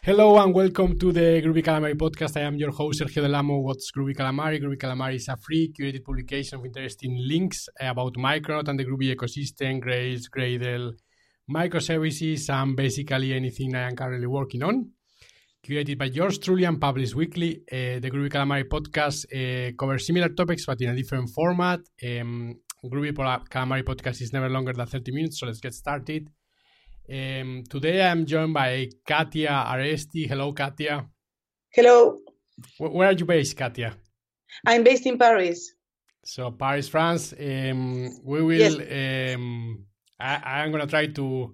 Hello and welcome to the Groovy Calamari podcast. I am your host, Sergio Del Amo. What's Groovy Calamari? Groovy Calamari is a free curated publication of interesting links about Micronaut and the Groovy ecosystem, Grails, Gradle, microservices, and basically anything I am currently working on. Curated by yours truly and published weekly. The Groovy Calamari podcast covers similar topics but in a different format. Groovy Calamari podcast is never longer than 30 minutes, so let's get started. Today I'm joined by Katia Aresti. Hello, Katia. Hello. Where are you based, Katia? I'm based in Paris. So Paris, France. We will. Yes. I'm gonna try to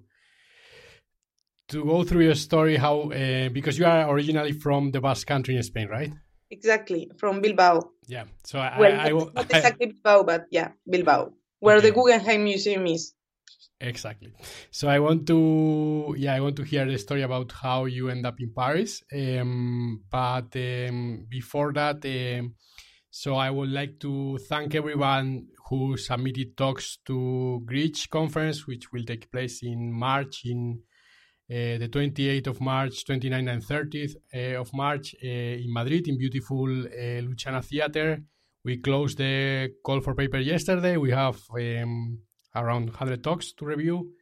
go through your story. How because you are originally from the Basque Country in Spain, right? Exactly, from Bilbao. Yeah. So not exactly Bilbao, but yeah, Bilbao, where the Guggenheim Museum is. Exactly. So I want to hear the story about how you end up in Paris. But before that, so I would like to thank everyone who submitted talks to Gritch conference, which will take place in March, in the 28th of March, 29th and 30th of March in Madrid, in beautiful Luciana Theater. We closed the call for paper yesterday. We have around 100 talks to review.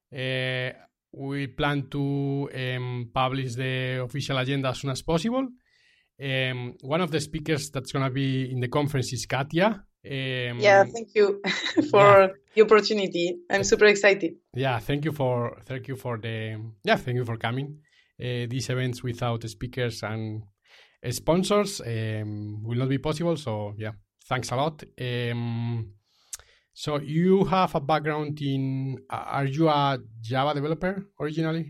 We plan to publish the official agenda as soon as possible. One of the speakers that's going to be in the conference is Katia. Thank you for the opportunity. I'm super excited. Yeah, thank you for coming. These events without speakers and sponsors will not be possible. So yeah, thanks a lot. So you have a background in, are you a Java developer originally?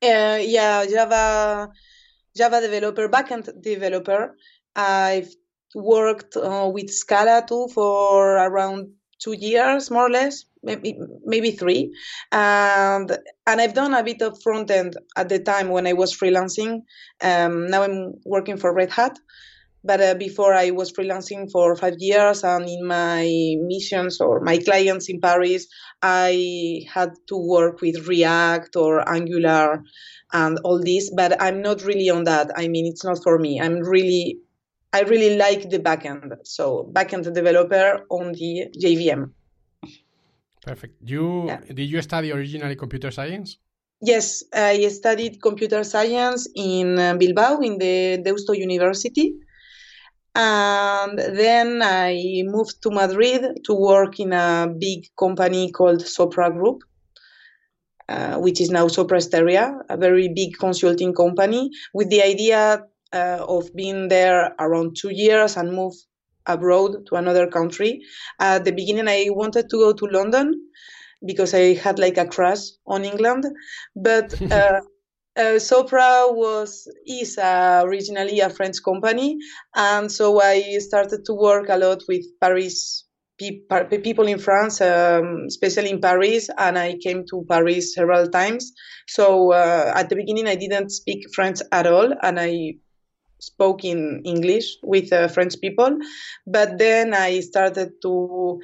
Java developer, backend developer. I've worked with Scala too for around 2 years, more or less, maybe 3. And I've done a bit of front end at the time when I was freelancing. Now I'm working for Red Hat. But before I was freelancing for 5 years, and in my missions or my clients in Paris, I had to work with React or Angular and all this, but I'm not really on that. I mean, it's not for me. I really like the backend. So backend developer on the JVM. Perfect. Did you study originally computer science? Yes, I studied computer science in Bilbao in the Deusto University. And then I moved to Madrid to work in a big company called Sopra Group, which is now Sopra Steria, a very big consulting company, with the idea of being there around 2 years and move abroad to another country. At the beginning, I wanted to go to London because I had like a crush on England, but Sopra is originally a French company, and so I started to work a lot with Paris people in France, especially in Paris, and I came to Paris several times. So at the beginning, I didn't speak French at all, and I spoke in English with French people. But then I started to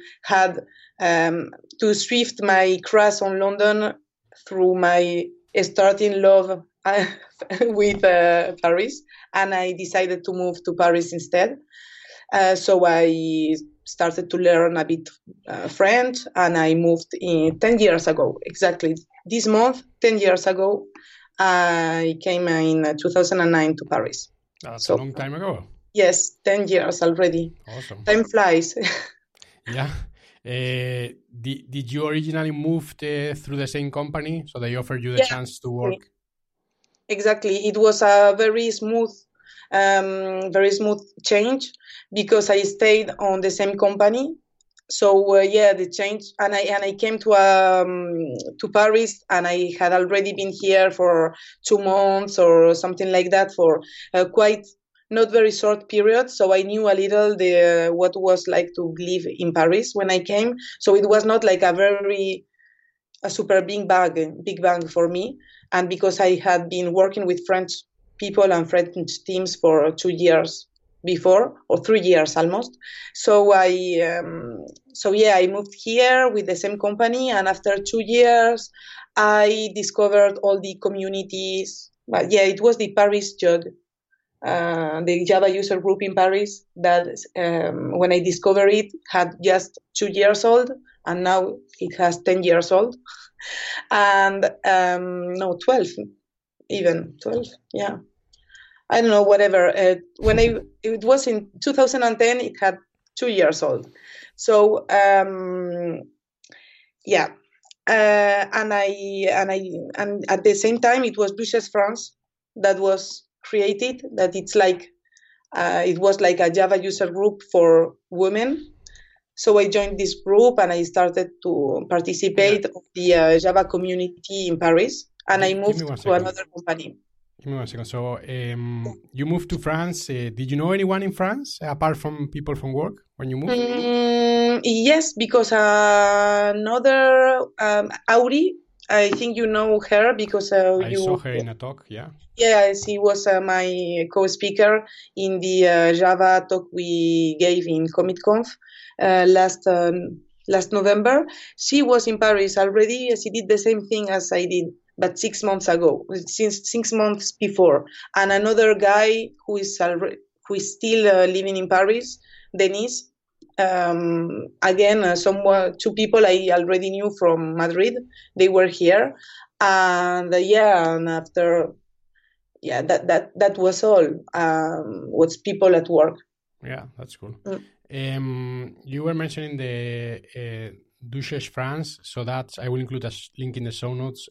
shift my crush on London through my starting love with Paris, and I decided to move to Paris instead. So I started to learn a bit French, and I moved in 10 years ago. Exactly this month, 10 years ago, I came in 2009 to Paris. That's a long time ago. Yes, 10 years already. Awesome. Time flies. Yeah. Did you originally move through the same company, so they offered you the chance to work? Exactly. It was a very smooth change because I stayed on the same company. So the change, and I came to Paris, and I had already been here for 2 months or something like that for quite not very short period. So I knew a little what was like to live in Paris when I came. So it was not like a super big bang for me. And because I had been working with French people and French teams for 2 years before, or 3 years almost. So I moved here with the same company, and after 2 years, I discovered all the communities but yeah, it was the Paris JUG, the Java user group in Paris that when I discovered it had just 2 years old, and now it has 10 years old. And no, 12, even 12, yeah. I don't know, whatever. It was in 2010, it had 2 years old. So yeah, and at the same time it was Douches France that was created. That it's like it was like a Java user group for women. So I joined this group and I started to participate of the Java community in Paris, and I moved to another company. Give me 1 second. So you moved to France. Did you know anyone in France apart from people from work when you moved? Yes, because another Auri, I think you know her because I saw her in a talk. Yeah. Yeah, she was my co-speaker in the Java talk we gave in CommitConf last November. She was in Paris already. She did the same thing as I did, but 6 months ago, since 6 months before. And another guy who is still living in Paris, Denis. Again, 2 people I already knew from Madrid. They were here, and and after. Yeah, that was all. Was people at work. Yeah, that's cool. You were mentioning the Douches France, so that I will include a link in the show notes.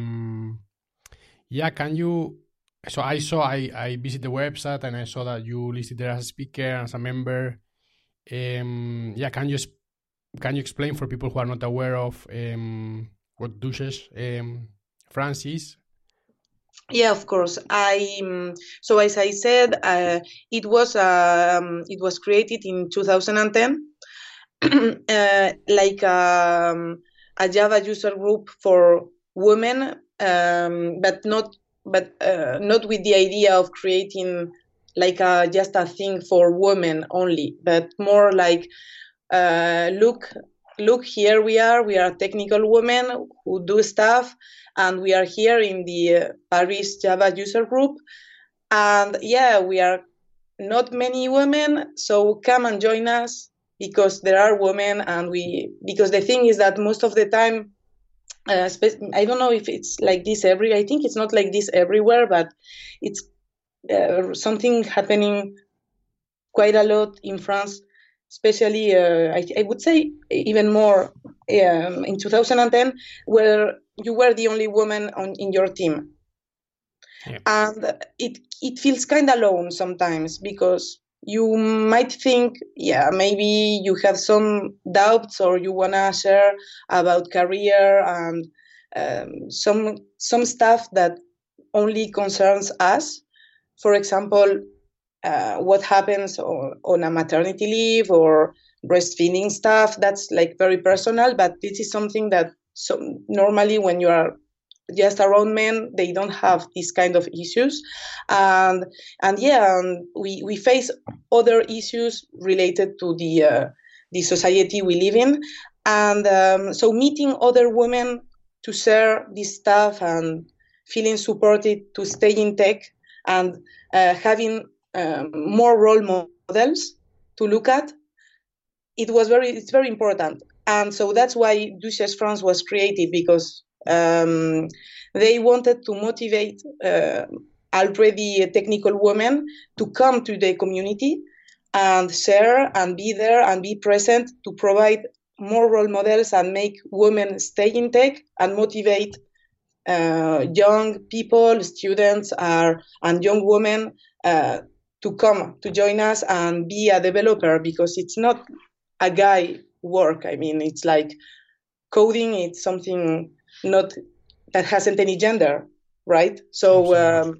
Yeah, can you? So I visited the website and I saw that you listed there as a speaker, as a member. Yeah, can you explain for people who are not aware of what Douches France is? Yeah, of course. So as I said, it was created in 2010, like a Java user group for women, but not with the idea of creating like just a thing for women only, but more like look, here we are technical women who do stuff, and we are here in the Paris Java user group, and yeah, we are not many women, so come and join us because there are women, and because the thing is that most of the time, I don't know if it's like this I think it's not like this everywhere, but it's something happening quite a lot in France, especially I would say even more in 2010, where you were the only woman in your team. Yeah. And it feels kind of alone sometimes, because you might think, yeah, maybe you have some doubts or you want to share about career and some stuff that only concerns us. For example, what happens on a maternity leave or breastfeeding stuff, that's like very personal, but this is something that normally when you are just around men, they don't have these kind of issues. And we face other issues related to the society we live in. And so meeting other women to share this stuff and feeling supported to stay in tech and having more role models to look at, it's very important. And so that's why Douches France was created, because they wanted to motivate already technical women to come to the community and share and be there and be present to provide more role models and make women stay in tech and motivate young people, students, and young women to come to join us and be a developer, because it's not a guy work. I mean, it's like coding. It's something not that hasn't any gender, right? So and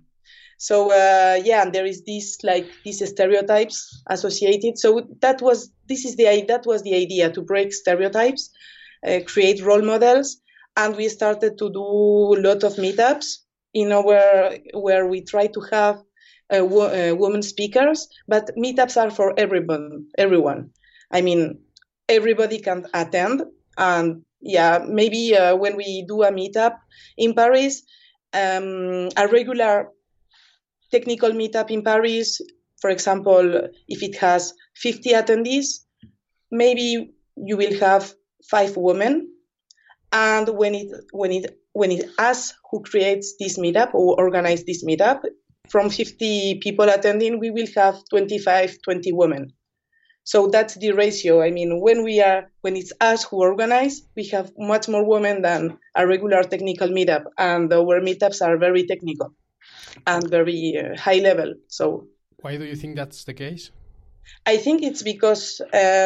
there is these stereotypes associated. So that was the idea, to break stereotypes, create role models, and we started to do a lot of meetups where we try to have women speakers, but meetups are for everyone. I mean, everybody can attend, and yeah, maybe when we do a meetup in Paris, a regular technical meetup in Paris, for example, if it has 50 attendees, maybe you will have 5 women. And when it us who creates this meetup or organize this meetup, from 50 people attending, we will have 20 women. So that's the ratio. I mean, when it's us who organize, we have much more women than a regular technical meetup, and our meetups are very technical and very high level. So why do you think that's the case? I think it's because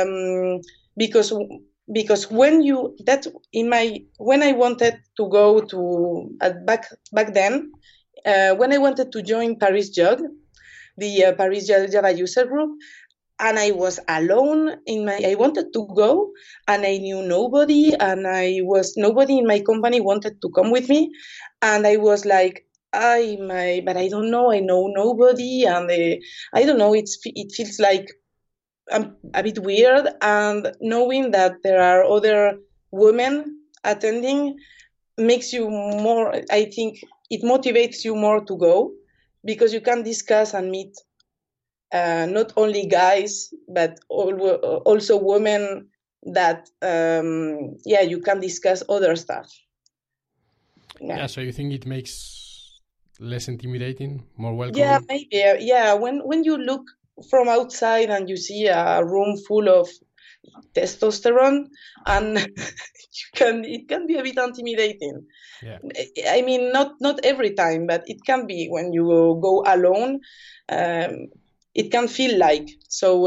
when I wanted to go to back then, when I wanted to join Paris JUG, the Paris Java user group, and I was alone I wanted to go, and I knew nobody, and nobody in my company wanted to come with me, and I was like, but I don't know, I know nobody, and I don't know, it feels like a bit weird, and knowing that there are other women attending makes you more, I think it motivates you more to go, because you can discuss and meet not only guys, but also women that, you can discuss other stuff. Yeah, so you think it makes less intimidating, more welcoming? Yeah, maybe. Yeah, when you look from outside and you see a room full of testosterone, and it can be a bit intimidating. Yeah. I mean, not every time, but it can be when you go alone. It can feel like so.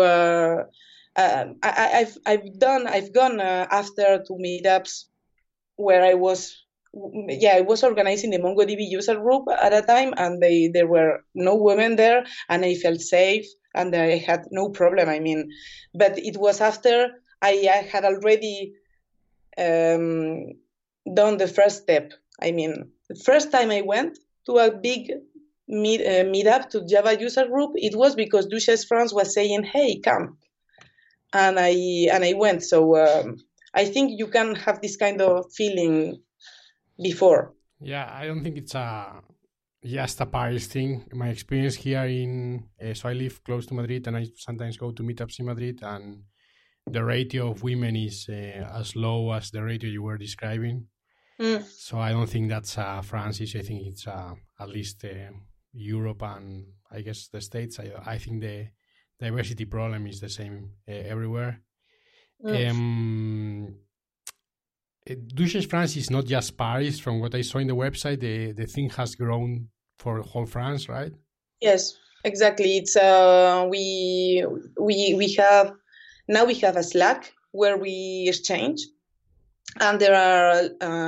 I've gone after to meetups where I was organizing the MongoDB user group at a time, and there were no women there, and I felt safe, and I had no problem. I mean, but it was after I had already done the first step. I mean, the first time I went to a big meetup to Java user group, it was because Duchess France was saying, "Hey, come," and I went. So I think you can have this kind of feeling before. Yeah, I don't think it's just a Paris thing. My experience here so I live close to Madrid, and I sometimes go to meetups in Madrid, and the ratio of women is as low as the ratio you were describing. So I don't think that's France issue. I think it's at least Europe and I guess the States. I think the diversity problem is the same everywhere. Duchess France is not just Paris. From what I saw in the website, the thing has grown for whole France, right? Yes, exactly. It's we have now we have a Slack where we exchange, and there are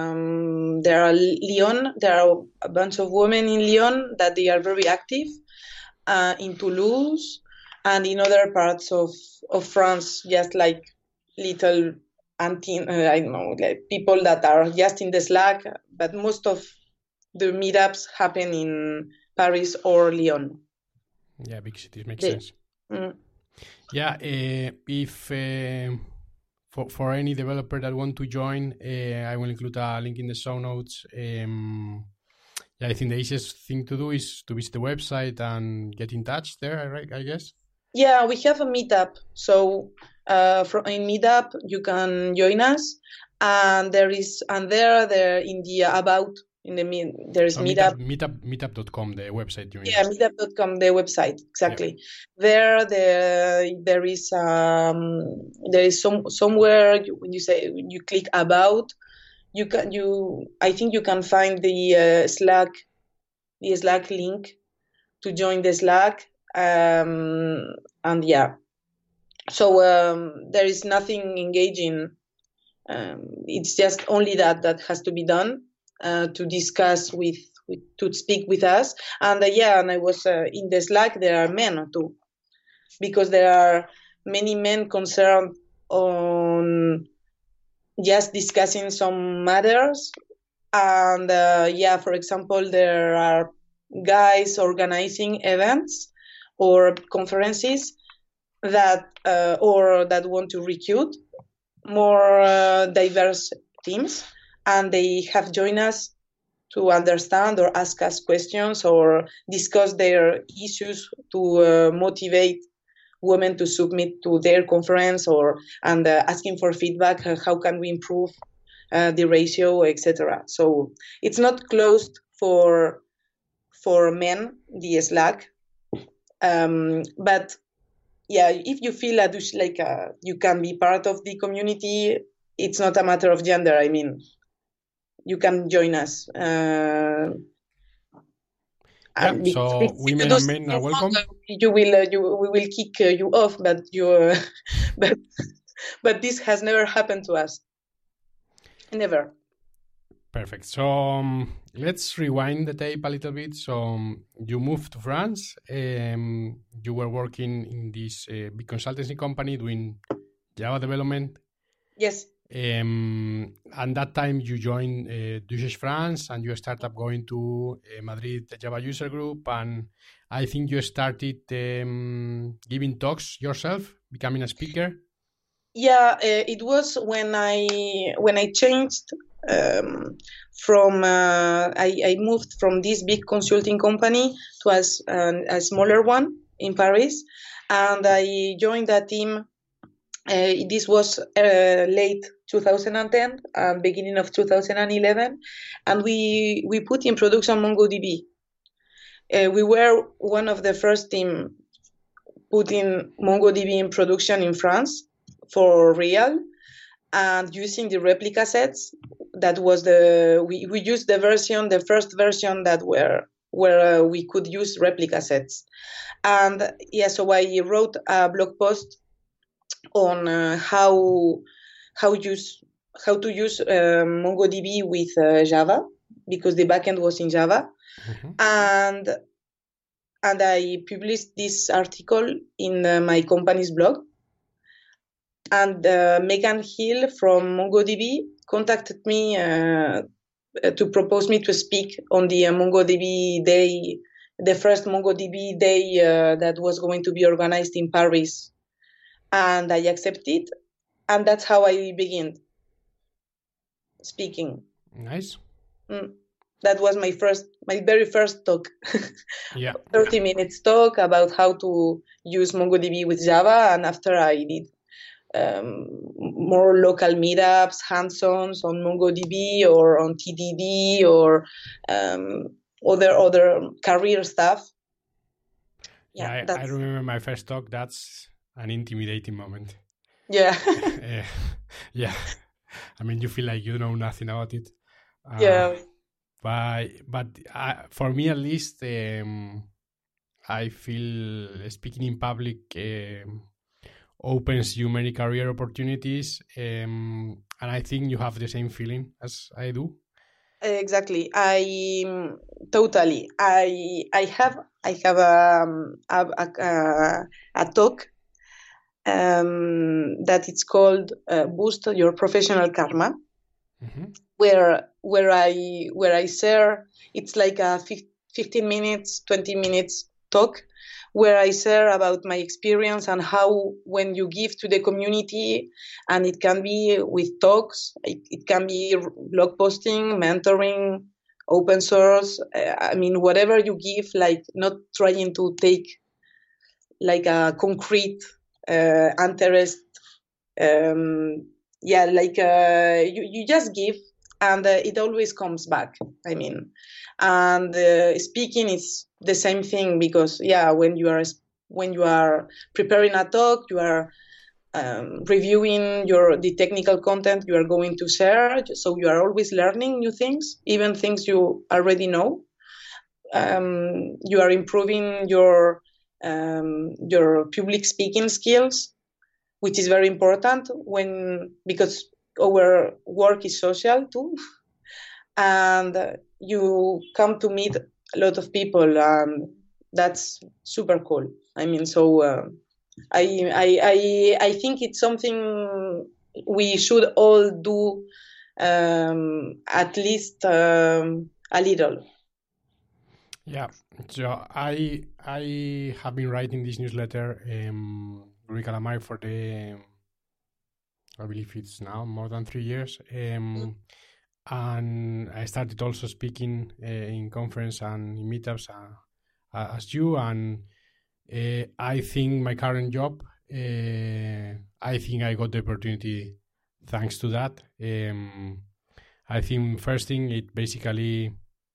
Lyon. There are a bunch of women in Lyon that they are very active, in Toulouse and in other parts of France, just like little I don't know, like people that are just in the Slack, but most of the meetups happen in Paris or Lyon. Yeah, big cities makes sense. Yeah, if for any developer that want to join, I will include a link in the show notes. I think the easiest thing to do is to visit the website and get in touch there, right? I guess. Yeah, we have a meetup. So in Meetup you can join us, and there in the about in the there is Meetup. Meetup.com, the website. You mean? Yeah, Meetup.com, the website, exactly. Yeah. There is somewhere when you click about, I think you can find the Slack link to join the Slack, and yeah. So there is nothing engaging. It's just only that has to be done to discuss to speak with us. And and I was in the Slack. There are men too, because there are many men concerned on just discussing some matters. And for example, there are guys organizing events or conferences that want to recruit more diverse teams, and they have joined us to understand or ask us questions or discuss their issues to motivate women to submit to their conference and asking for feedback. How can we improve the ratio, etc. So it's not closed for men, the Slack, but yeah, if you feel like you can be part of the community, it's not a matter of gender. I mean, you can join us. So women and men are welcome. We will kick you off, but but this has never happened to us. Never. Perfect. So let's rewind the tape a little bit. So you moved to France. You were working in this big consultancy company doing Java development. Yes. And that time you joined Duchess France and you started going to Madrid Java user group, and I think you started giving talks yourself, becoming a speaker. Yeah, it was when I changed from I moved from this big consulting company to a smaller one in Paris, and I joined that team. This was late 2010, beginning of 2011, and we put in production MongoDB. We were one of the first team putting MongoDB in production in France for real, and using the replica sets. That was we used the first version that where we could use replica sets, and yeah, so I wrote a blog post on how to use MongoDB with Java, because the backend was in Java, and I published this article in my company's blog. And Megan Hill from MongoDB contacted me to propose me to speak on the MongoDB day, the first MongoDB day that was going to be organized in Paris. And I accepted, and that's how I began speaking. Nice. That was my very first talk. Yeah. 30 minutes talk about how to use MongoDB with Java, and after I did more local meetups, hands-ons on MongoDB or on TDD or other career stuff. Yeah, I remember my first talk. That's an intimidating moment. Yeah. Yeah. I mean, you feel like you know nothing about it. Yeah. But for me, at least, I feel speaking in public opens you many career opportunities, and I think you have the same feeling as I do. Exactly. I totally. I have a talk that it's called Boost Your Professional Karma, where I share. It's like a 15 minutes, 20 minutes talk, where I share about my experience and how when you give to the community, and it can be with talks, it can be blog posting, mentoring, open source. I mean, whatever you give, like not trying to take like a concrete interest. You just give, and it always comes back. I mean, and speaking is the same thing, because when you are preparing a talk, you are reviewing the technical content you are going to share, so you are always learning new things, even things you already know. You are improving your public speaking skills, which is very important because our work is social too, and you come to meet a lot of people, and that's super cool. I mean, so I think it's something we should all do, at least a little. Yeah. So I have been writing this newsletter, Ruy Calamari, for I believe it's now more than 3 years. and I started also speaking in conference and in meetups as you. And I think my current job, I think I got the opportunity thanks to that. I think first thing, it basically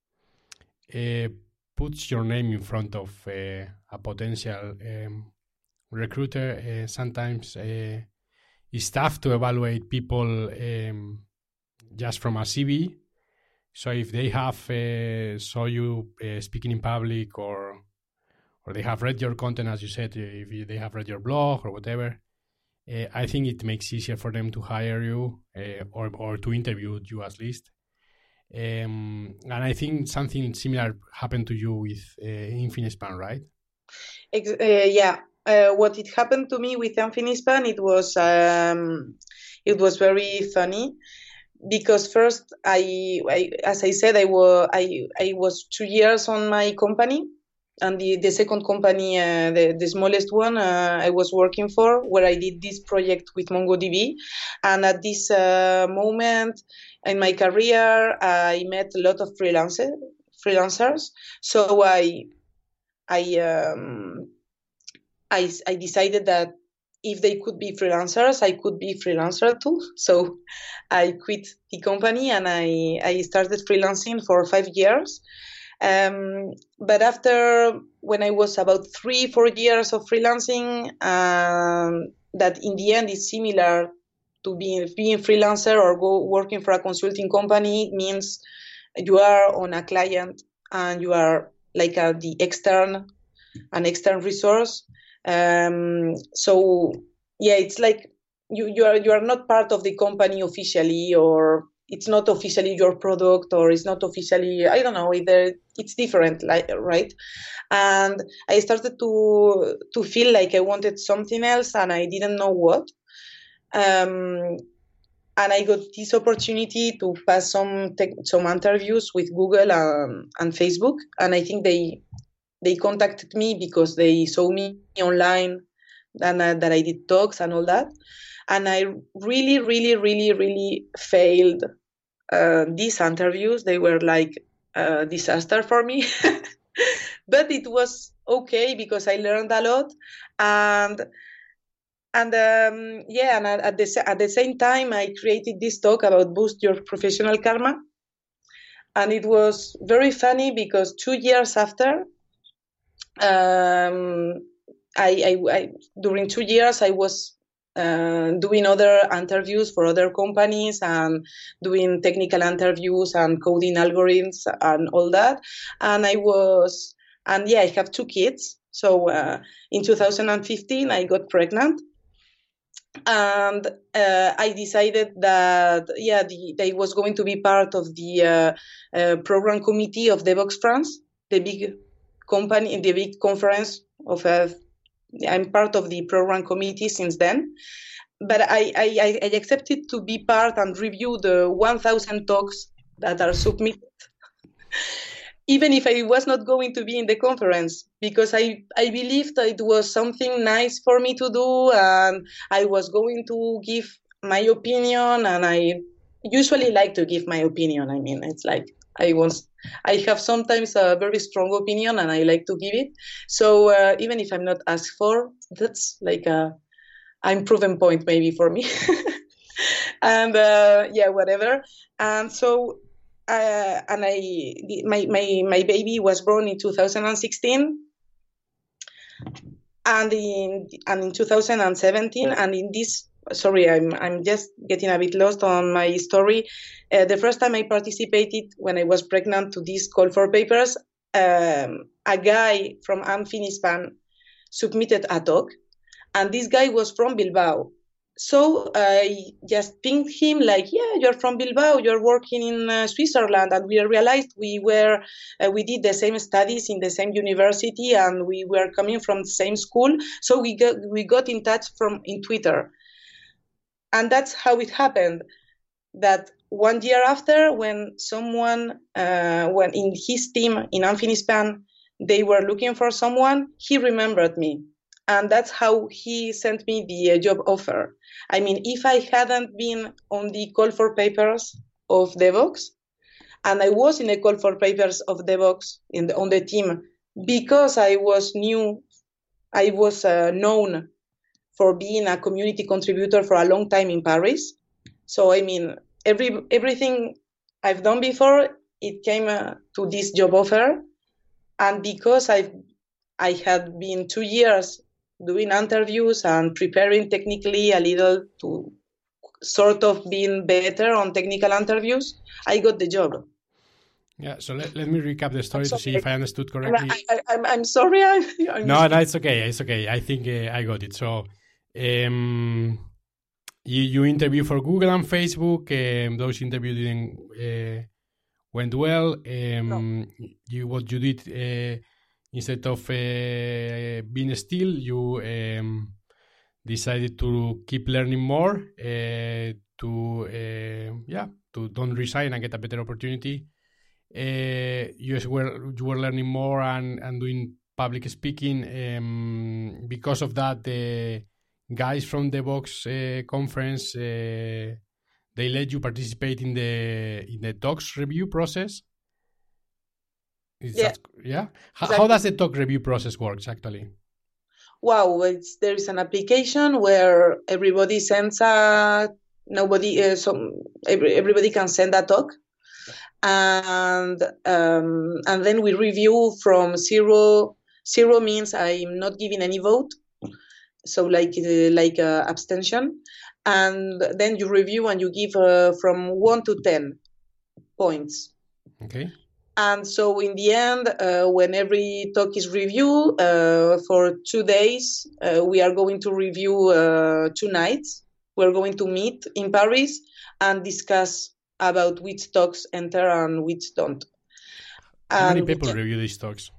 puts your name in front of a potential recruiter. Sometimes it's tough to evaluate people just from a CV. So if they have saw you speaking in public, or they have read your content, as you said, if they have read your blog or whatever, I think it makes it easier for them to hire you or to interview you at least. And I think something similar happened to you with Infinispan, right? Yeah. What it happened to me with Infinispan, it was very funny, because first as I said, I was 2 years on my company, and the second company, the smallest one, I was working for, where I did this project with MongoDB. And at this moment in my career, I met a lot of freelancers. So I decided that if they could be freelancers, I could be freelancer too. So I quit the company and I started freelancing for 5 years. But after, when I was about 3-4 years of freelancing, that in the end is similar to being freelancer or working for a consulting company. It means you are on a client and you are like an extern resource. So yeah, it's like you are not part of the company officially, or it's not officially your product, or it's not officially, I don't know, either it's different, right? And I started to feel like I wanted something else, and I didn't know what. And I got this opportunity to pass some interviews with Google and Facebook, and I think they contacted me because they saw me online and that I did talks and all that. And I really, really, really, really failed these interviews. They were like a disaster for me. But it was okay because I learned a lot. And at the same time, I created this talk about boost your professional karma. And it was very funny because 2 years after, during 2 years, I was doing other interviews for other companies and doing technical interviews and coding algorithms and all that. And I have 2 kids. So in 2015, I got pregnant. And I decided that I was going to be part of the program committee of Devoxx France, the big company in the big conference of. I'm part of the program committee since then, but I accepted to be part and review the 1,000 talks that are submitted, even if I was not going to be in the conference, because I believed that it was something nice for me to do, and I was going to give my opinion, and I usually like to give my opinion. I mean, it's like I have sometimes a very strong opinion and I like to give it. So even if I'm not asked for, that's like an unproven point maybe for me. And whatever. And so my baby was born in 2016, and in 2017, and in this. Sorry, I'm just getting a bit lost on my story. The first time I participated when I was pregnant to this call for papers, a guy from Infinispan submitted a talk, and this guy was from Bilbao. So I just pinged him like, yeah, you're from Bilbao, you're working in Switzerland, and we realized we did the same studies in the same university, and we were coming from the same school. So we got in touch in Twitter. And that's how it happened, that 1 year after, when someone, when in his team in Infinispan, they were looking for someone, he remembered me. And that's how he sent me the job offer. I mean, if I hadn't been on the call for papers of Devoxx, and I was in a call for papers of Devoxx on the team because I was new. I was known for being a community contributor for a long time in Paris. So I mean, everything I've done before, it came to this job offer, and because I had been 2 years doing interviews and preparing technically a little to sort of being better on technical interviews, I got the job. Yeah, so let me recap the story to see if I understood correctly. I'm sorry. No, it's okay. It's okay. I think I got it. So you interview for Google and Facebook. Those interviews didn't went well. No. What you did instead of being still, you decided to keep learning more. To don't resign and get a better opportunity. You were learning more and doing public speaking. Because of that, the guys from the Devoxx conference they let you participate in the talks review process. Yeah. How does the talk review process works actually? Wow, there is an application where everybody sends everybody can send a talk. And then we review from zero. Zero means I'm not giving any vote, so like abstention. And then you review and you give from 1 to 10 points. Okay. And so in the end, when every talk is reviewed for 2 days, we are going to review 2 nights. We're going to meet in Paris and discuss about which talks enter and which don't. How many people review these talks?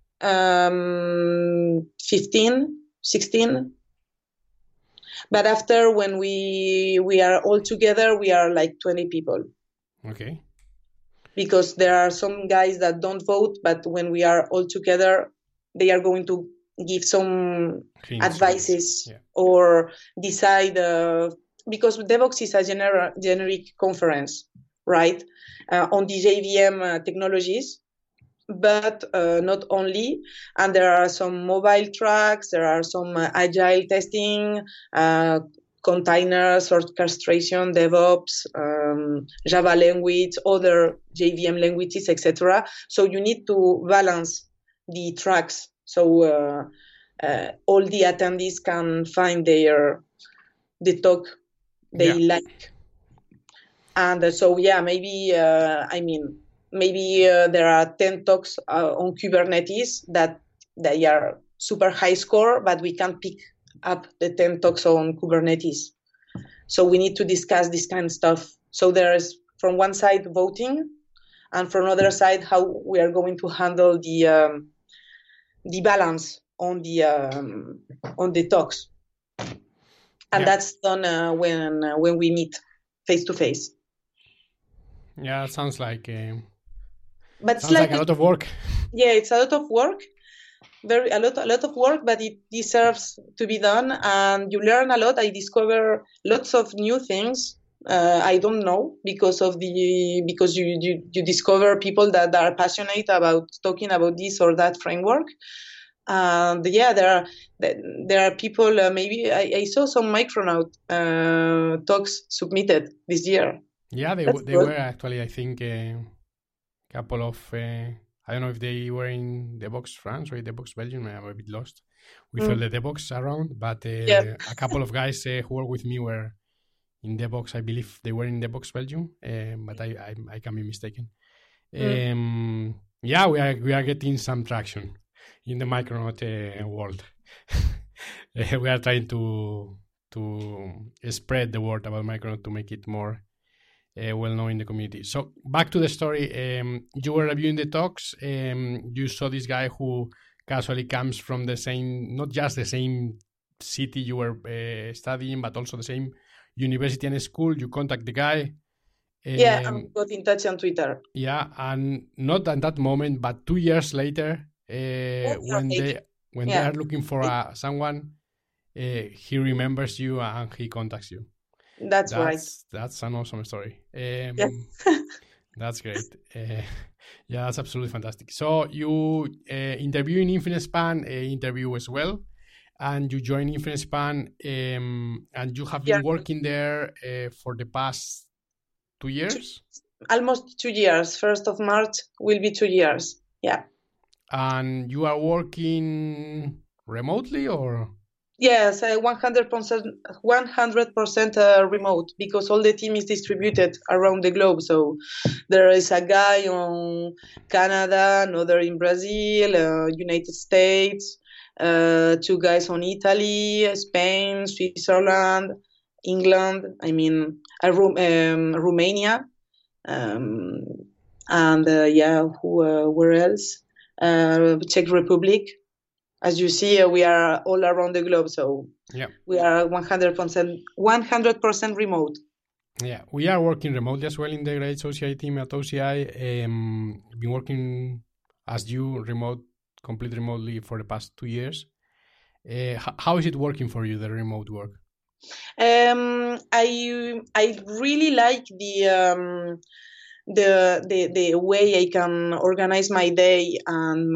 15, 16. But after, when we are all together, we are like 20 people. Okay. Because there are some guys that don't vote, but when we are all together, they are going to give some advices or decide. Because Devoxx is a generic conference, right, on the JVM technologies, but not only. And there are some mobile tracks, there are some agile testing, containers, orchestration, DevOps, Java language, other JVM languages, etc. So you need to balance the tracks so all the attendees can find the talk they like. And so maybe there are 10 talks on Kubernetes that they are super high score, but we can't pick up the 10 talks on Kubernetes. So we need to discuss this kind of stuff. So there is, from one side, voting, and from another side, how we are going to handle the balance on the talks. And that's done when we meet face to face. Yeah, it sounds like but sounds like a lot of work. Yeah, it's a lot of work. A lot of work, but it deserves to be done, and you learn a lot. I discover lots of new things I don't know because you discover people that are passionate about talking about this or that framework. And there are people. Maybe I saw some Micronaut talks submitted this year. Yeah, they were actually. I think a couple of. I don't know if they were in Devoxx France or Devoxx Belgium. I'm a bit lost. We felt the Devoxx around, but a couple of guys who work with me were in Devoxx. I believe they were in Devoxx Belgium, but I can be mistaken. We are getting some traction in the Micronaut world. We are trying to spread the word about Micronaut to make it more well-known in the community. So back to the story. You were reviewing the talks. You saw this guy who casually comes from the same, not just the same city you were studying, but also the same university and school. You contact the guy. And got in touch on Twitter. Yeah, and not at that moment, but 2 years later, when they are looking for someone, he remembers you and he contacts you. That's right. That's an awesome story. Yes. That's great. Yeah, that's absolutely fantastic. So you interview in InfiniSpan interview as well, and you join InfiniSpan, and you have been working there for the past 2 years? Almost 2 years. 1st of March will be 2 years. Yeah. And you are working remotely or? Yes, 100% remote, because all the team is distributed around the globe. So there is a guy on Canada, another in Brazil, United States, 2 guys on Italy, Spain, Switzerland, England. I mean, Romania, and where else? Czech Republic. As you see, we are all around the globe, so yeah, we are 100% remote. Yeah, we are working remotely as well in the Great OCI team at OCI. Been working as you completely remotely for the past 2 years. How is it working for you, the remote work? I really like the way I can organize my day and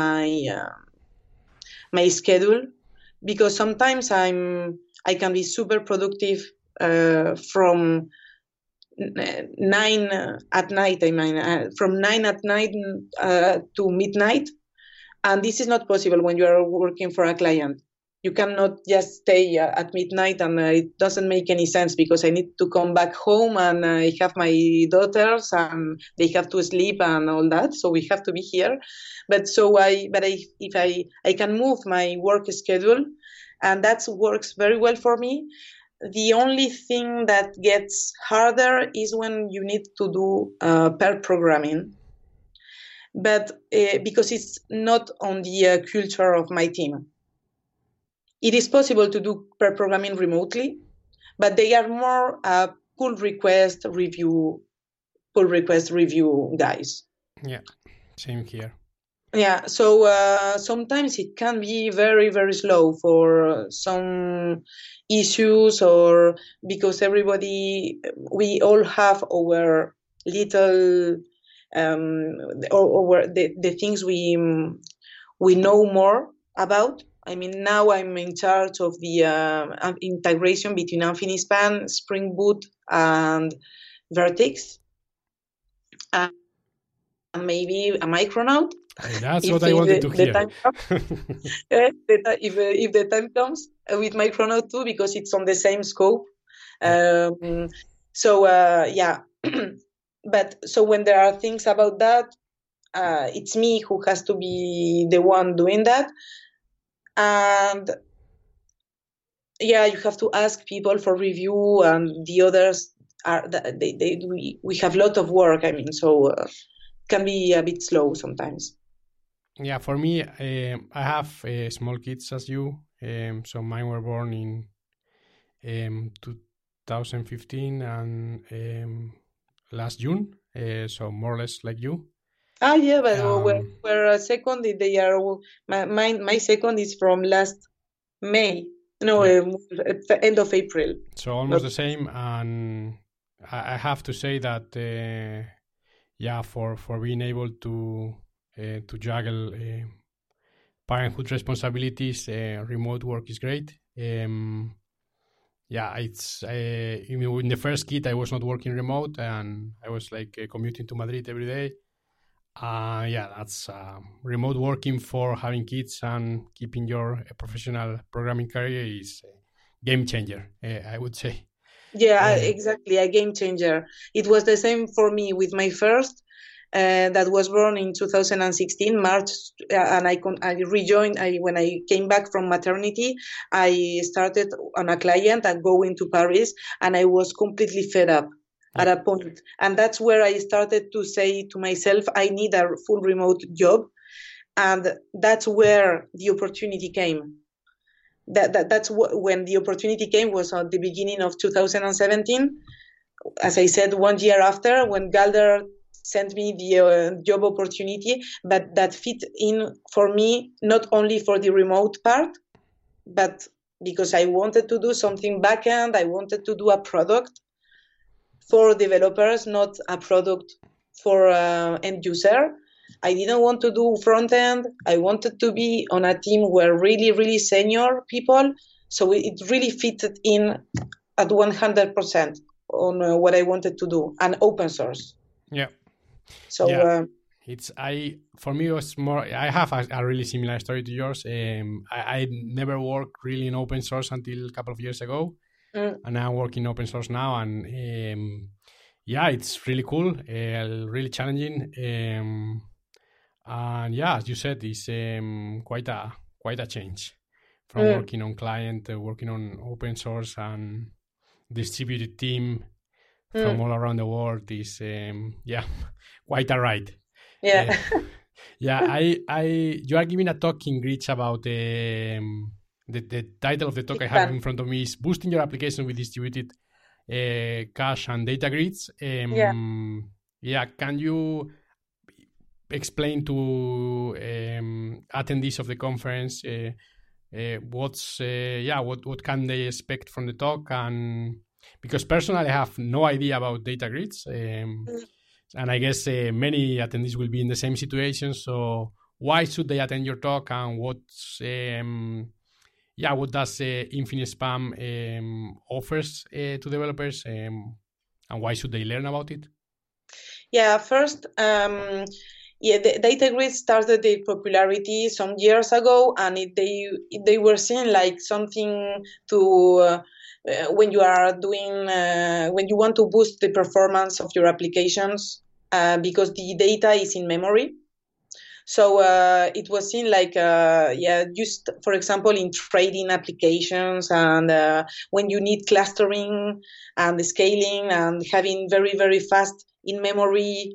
my schedule, because sometimes I can be super productive from 9 at night. I mean, from 9 at night to midnight, and this is not possible when you are working for a client. You cannot just stay at midnight, and it doesn't make any sense, because I need to come back home, and I have my daughters and they have to sleep and all that. So we have to be here. If I can move my work schedule, and that works very well for me. The only thing that gets harder is when you need to do pair programming. But because it's not on the culture of my team. It is possible to do pair programming remotely, but they are more pull request review guys. Yeah, same here. Yeah, so sometimes it can be very, very slow for some issues, or because we all have our little or the things we know more about. I mean, now I'm in charge of the integration between InfiniSpan, Spring Boot, and Vertex, and maybe a Micronaut. That's what I wanted to hear. If the time comes, with Micronaut too, because it's on the same scope. But so when there are things about that, it's me who has to be the one doing that. And yeah, you have to ask people for review, and the others we have a lot of work. I mean, so can be a bit slow sometimes. Yeah, for me, I have small kids as you. So mine were born in 2015 and last June. So more or less like you. Yeah, but we're second. They are my second is from last May. No, end of April. So almost the same, and I have to say that for being able to juggle parenthood responsibilities, remote work is great. It's in the first kid I was not working remote, and I was like commuting to Madrid every day. That's remote working for having kids and keeping your professional programming career is a game changer, I would say. Yeah, exactly, a game changer. It was the same for me with my first, that was born in 2016 March, and I rejoined. When I came back from maternity, I started on a client and going to Paris, and I was completely fed up at a point. And that's where I started to say to myself, I need a full remote job. And that's where the opportunity came. That's when the opportunity came, was at the beginning of 2017. As I said, 1 year after, when Galder sent me the job opportunity, but that fit in for me, not only for the remote part, but because I wanted to do something backend, I wanted to do a product. for developers, not a product for end user. I didn't want to do front end. I wanted to be on a team where really senior people. So it really fitted in at 100% on what I wanted to do, and open source. Yeah. So yeah. For me it was more. I have a really similar story to yours. I never worked really in open source until a couple of years ago, and I work in open source now, and yeah, it's really cool, really challenging, and yeah, as you said, it's quite a change from working on client, working on open source and distributed team from all around the world is quite a ride. Yeah. You are giving a talk in Glitch about the title of the talk I have in front of me is Boosting Your Application with Distributed Cache and Data Grids. Can you explain to attendees of the conference what can they expect from the talk? And because personally I have no idea about data grids, and I guess many attendees will be in the same situation. So why should they attend your talk, and what does InfiniSpam offers to developers, and why should they learn about it? Yeah, first, the data grid started their popularity some years ago, and they were seen like something to when you are doing when you want to boost the performance of your applications because the data is in memory. So it was seen like just for example in trading applications, and when you need clustering and scaling and having very fast in memory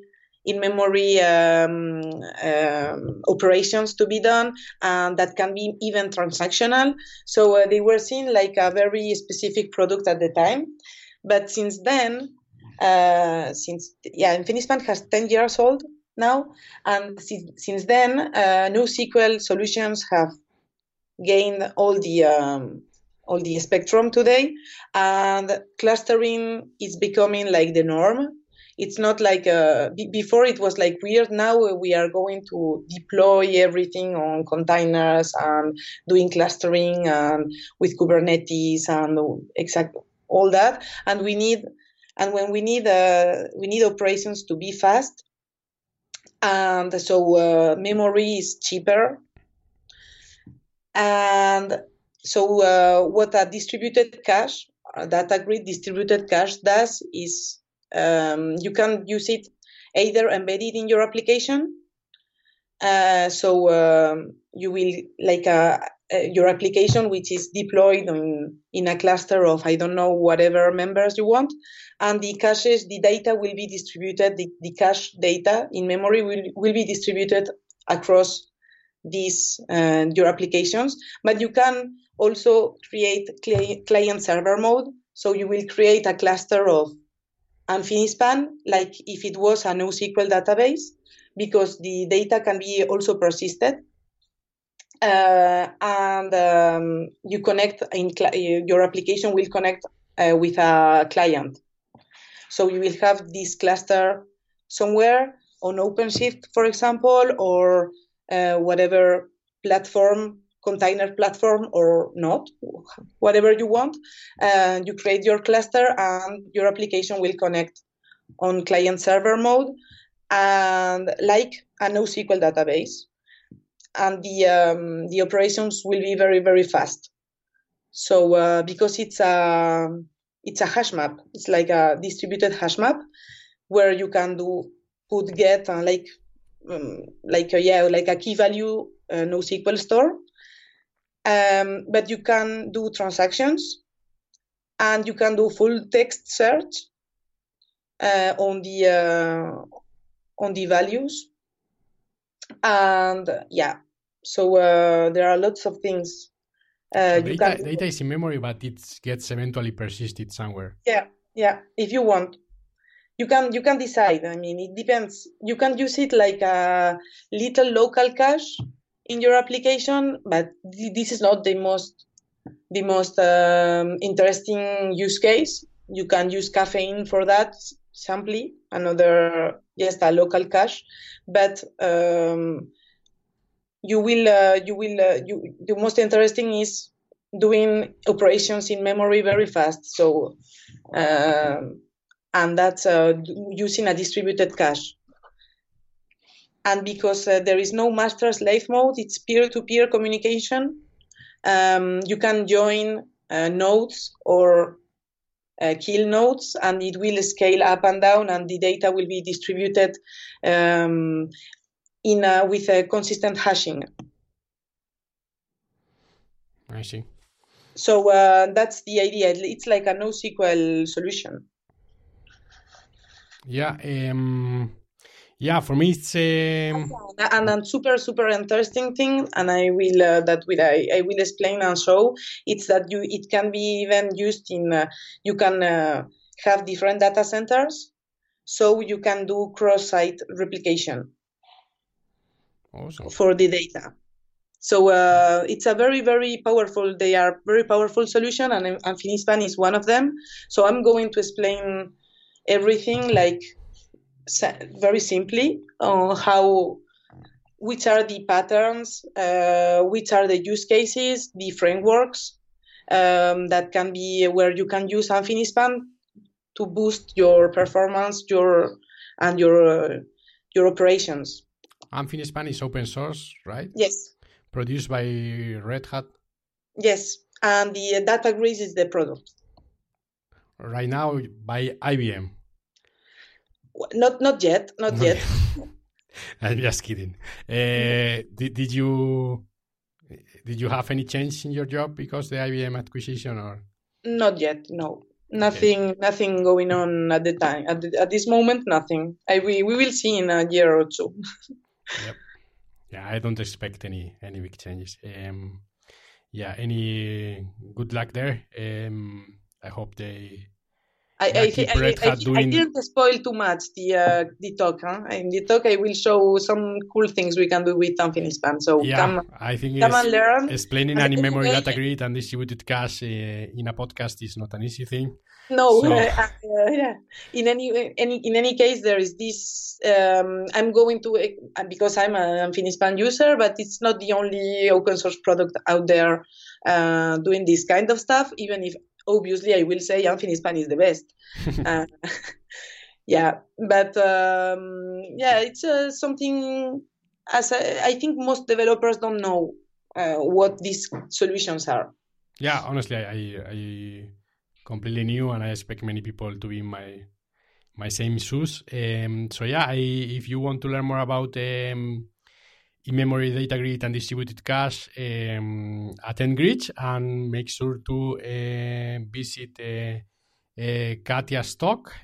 operations to be done, and that can be even transactional. So they were seen like a very specific product at the time. But since then, InfiniSpan has 10 years old now, and since then, NoSQL solutions have gained all the spectrum today, and clustering is becoming like the norm. It's not like before it was like weird. Now we are going to deploy everything on containers and doing clustering and with Kubernetes and all that. And we need operations to be fast. And so memory is cheaper. And so what a distributed cache, data grid distributed cache does is you can use it either embedded in your application. So you will like your application, which is deployed in a cluster of, I don't know, whatever members you want. And the caches, the data will be distributed, the cache data in memory will be distributed across these your applications. But you can also create client server mode. So you will create a cluster of InfiniSpan, like if it was a NoSQL database, because the data can be also persisted. And you connect your application will connect with a client. So you will have this cluster somewhere on OpenShift, for example, or whatever platform, container platform or not, whatever you want. You create your cluster and your application will connect on client server mode, and like a NoSQL database. And the operations will be very fast. So because it's a hash map, it's like a distributed hash map where you can do put get and like a key value NoSQL store. But you can do transactions, and you can do full text search on the values. And so there are lots of things. Data is in memory, but it gets eventually persisted somewhere. Yeah. If you want, you can decide. I mean, it depends. You can use it like a little local cache in your application, but this is not the most interesting use case. You can use caffeine for that simply, another, just a local cache, but the most interesting is doing operations in memory very fast. So, and that's using a distributed cache. And because there is no master-slave mode, it's peer-to-peer communication. You can join nodes or kill nodes, and it will scale up and down, and the data will be distributed with a consistent hashing. I see. So that's the idea. It's like a NoSQL solution. Yeah. Yeah, for me it's and a super interesting thing, and I will explain and show. It's that it can be even used in. You can have different data centers, so you can do cross-site replication. Awesome. For the data. So it's a very, very powerful. They are very powerful solution, and Finispan is one of them. So I'm going to explain everything like very simply on which are the patterns, which are the use cases, the frameworks that can be where you can use Finispan to boost your performance, your operations. Finispan is open source, right? Yes. Produced by Red Hat. Yes, and the Datagris is the product. Right now by IBM. Not yet. I'm just kidding. Did you have any change in your job because the IBM acquisition, or? Not yet. No, nothing going on at the time. At this moment, nothing. We will see in a year or two. Yep. Yeah, I don't expect any big changes. Yeah, any good luck there. I hope they. I didn't spoil too much the talk. In the talk, I will show some cool things we can do with Finispan. So yeah, I think come and learn. Explaining an in-memory data grid and distributed cache in a podcast is not an easy thing. No, so. Yeah. In any case, there is this. I'm going to, because I'm a Finispan user, but it's not the only open source product out there doing this kind of stuff. Even if obviously I will say Finispan is the best. Yeah, but it's something. As I think most developers don't know what these solutions are. Yeah, honestly, I completely new, and I expect many people to be in my same shoes. So yeah, if you want to learn more about in-memory data grid and distributed cache, attend Glitch and make sure to visit Katya's talk.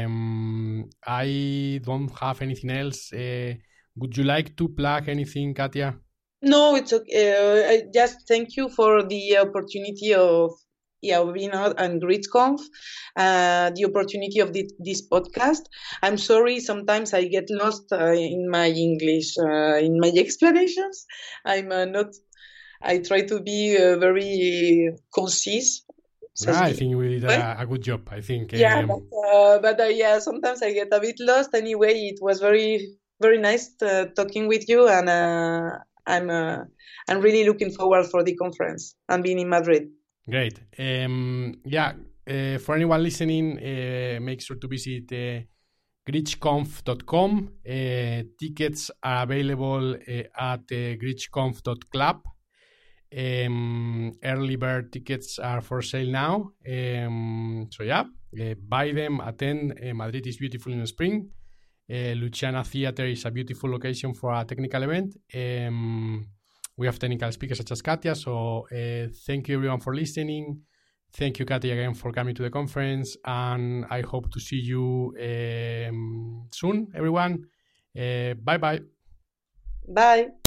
I don't have anything else. Would you like to plug anything, Katya? No, it's okay. I just thank you for the opportunity of being out on GridgeConf, the opportunity of this podcast. I'm sorry, sometimes I get lost in my English, in my explanations. I try to be very concise. So I think we did a good job. I think. Yeah, but sometimes I get a bit lost. Anyway, it was very, very nice talking with you, and I'm really looking forward for the conference and being in Madrid. Great. For anyone listening, make sure to visit glitchconf.com. Tickets are available at glitchconf.club. Early bird tickets are for sale now. Buy them, attend. Madrid is beautiful in the spring. Luciana Theatre is a beautiful location for a technical event. We have technical speakers such as Katya. So thank you everyone for listening. Thank you, Katya, again for coming to the conference. And I hope to see you soon, everyone. Bye-bye. Bye.